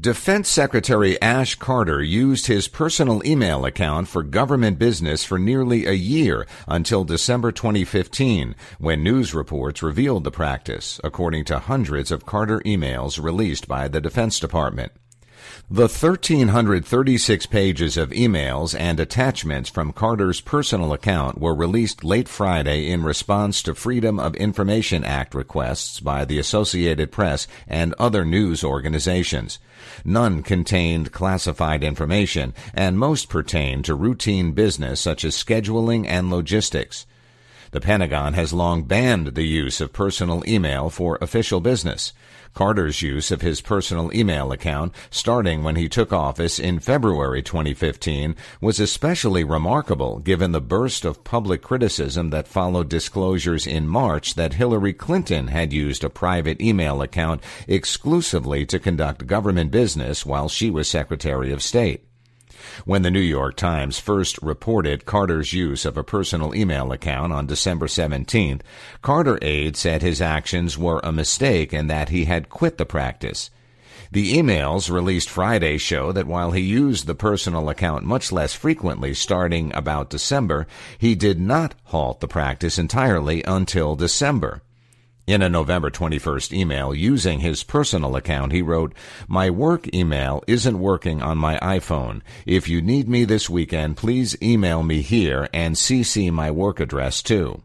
Defense Secretary Ash Carter used his personal email account for government business for nearly a year until December 2015, when news reports revealed the practice, according to hundreds of Carter emails released by the Defense Department. The 1,336 pages of emails and attachments from Carter's personal account were released late Friday in response to Freedom of Information Act requests by the Associated Press and other news organizations. None contained classified information, and most pertained to routine business such as scheduling and logistics. The Pentagon has long banned the use of personal email for official business. Carter's use of his personal email account, starting when he took office in February 2015, was especially remarkable given the burst of public criticism that followed disclosures in March that Hillary Clinton had used a private email account exclusively to conduct government business while she was Secretary of State. When the New York Times first reported Carter's use of a personal email account on December 17th, Carter aides said his actions were a mistake and that he had quit the practice. The emails released Friday show that while he used the personal account much less frequently starting about December, he did not halt the practice entirely until December. In a November 21st email using his personal account, he wrote, "My work email isn't working on my iPhone. If you need me this weekend, please email me here and CC my work address too."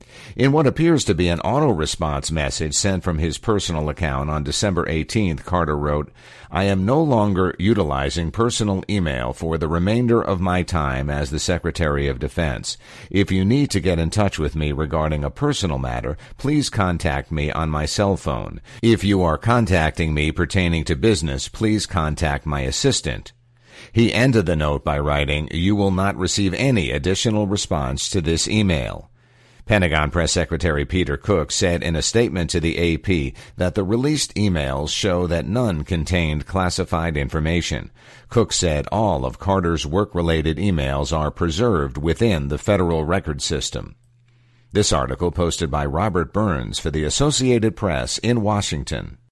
In what appears to be an auto-response message sent from his personal account on December 18th, Carter wrote, "I am no longer utilizing personal email for the remainder of my time as the Secretary of Defense. If you need to get in touch with me regarding a personal matter, please contact me on my cell phone. If you are contacting me pertaining to business, please contact my assistant." He ended the note by writing, "You will not receive any additional response to this email." Pentagon Press Secretary Peter Cook said in a statement to the AP that the released emails show that none contained classified information. Cook said all of Carter's work-related emails are preserved within the federal record system. This article posted by Robert Burns for the Associated Press in Washington.